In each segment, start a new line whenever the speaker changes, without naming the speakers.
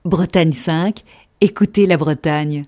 Bretagne 5, écoutez la Bretagne.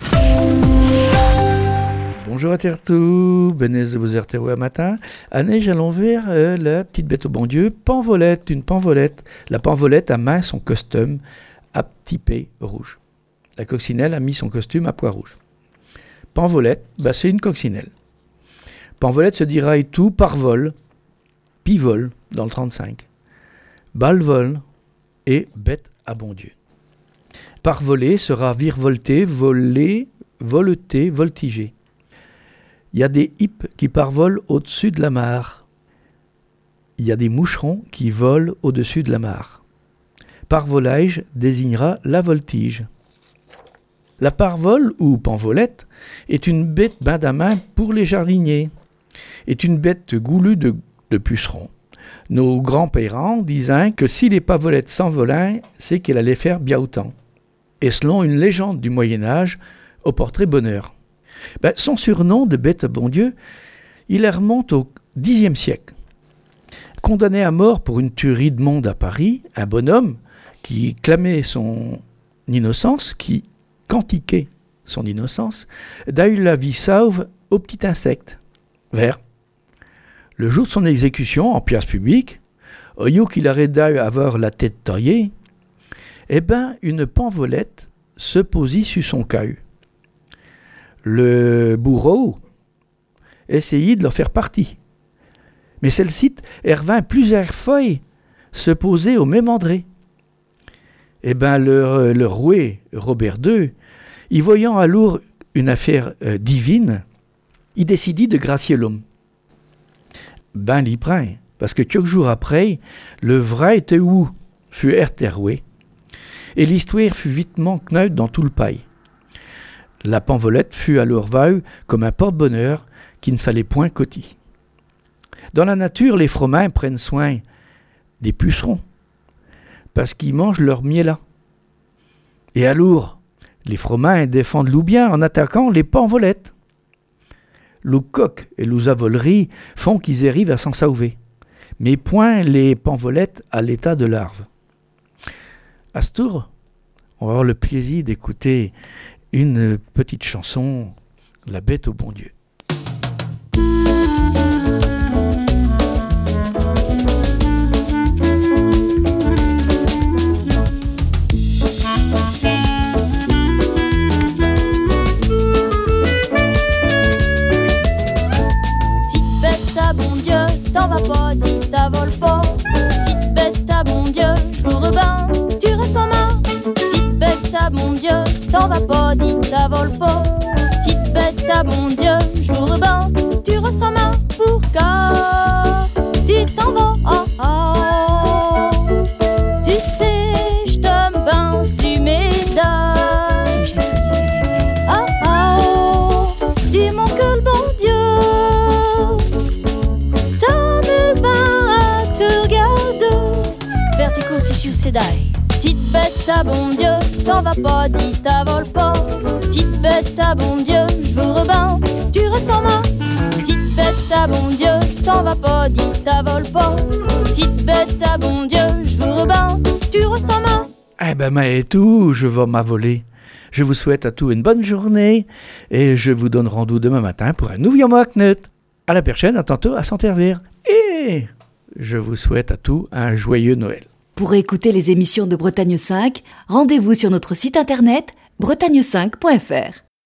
Bonjour à Tertou, benez de vous RTO à matin. Année, allons vers la petite bête au bon Dieu, panvolette, une panvolette. La panvolette a main son costume à petit P rouge. La coccinelle a mis son costume à pois rouge. Panvolette, c'est une coccinelle. Panvolette se dira et tout par vol, pivol dans le 35. Balle vol et bête à bon Dieu. Parvoler sera virevolter, voler, voleter, voltiger. Il y a des hippes qui parvolent au-dessus de la mare. Il y a des moucherons qui volent au-dessus de la mare. Parvolage désignera la voltige. La parvole ou panvolette est une bête bain à main pour les jardiniers. Est une bête goulue de pucerons. Nos grands-parents disaient que si les pavolettes s'envolaient, c'est qu'elle allait faire bien autant. Et selon une légende du Moyen-Âge, au portrait bonheur. Son surnom de bête à bon Dieu, il remonte au Xe siècle. Condamné à mort pour une tuerie de monde à Paris, un bonhomme qui clamait son innocence, qui cantiquait son innocence, d'a eu la vie sauve au petit insecte, vert. Le jour de son exécution en place publique, au lieu qu'il aurait dû avoir la tête taillée, une panvolette se posit sur son cahut. Le bourreau essayait de leur faire partie. Mais celle-ci revint plusieurs fois se poser au même endroit. Le roué Robert II, y voyant alors une affaire divine, il décidit de gracier l'homme. L'y prend, parce que quelques jours après, le vrai était où fut erteroué. Et l'histoire fut vitement kneude dans tout le pays. La panvolette fut alors vue comme un porte-bonheur qu'il ne fallait point coter. Dans la nature, les fromains prennent soin des pucerons, parce qu'ils mangent leur miel. Et alors, les fromains défendent l'ou bien en attaquant les panvolettes. L'ou coq et l'ou avolerie font qu'ils arrivent à s'en sauver, mais point les panvolettes à l'état de larve. À ce tour, on va avoir le plaisir d'écouter une petite chanson, La bête au bon Dieu.
Petite bête à bon Dieu, t'en vas pas, dis t'avole pas. Petite bête à bon Dieu, je vous rebins, tu ressens main. Petite bête à bon Dieu, t'en vas pas, dis t'avole pas. Petite bête à bon Dieu, je vous rebins, tu ressens main. Pourquoi tu t'en vas? Tu sais, je te bain sur mes dames. Sur mon cœur, bon Dieu, ça me bat à te regarder. Faire tes courses sur ces dailles. Petite bête à bon Dieu, t'en vas pas, dis t'avole pas. Petite bête à bon Dieu, je vous rebins, tu ressens main. Petite bête à bon Dieu, t'en vas pas, dis t'avole pas. Petite bête à bon Dieu, je vous rebins, tu ressens main.
Et tout, je vais m'avoler. Je vous souhaite à tous une bonne journée et je vous donne rendez-vous demain matin pour un nouveau mois-knut. À la prochaine, à tantôt à Saint-Hervire. Et je vous souhaite à tous un joyeux Noël.
Pour écouter les émissions de Bretagne 5, rendez-vous sur notre site internet bretagne5.fr.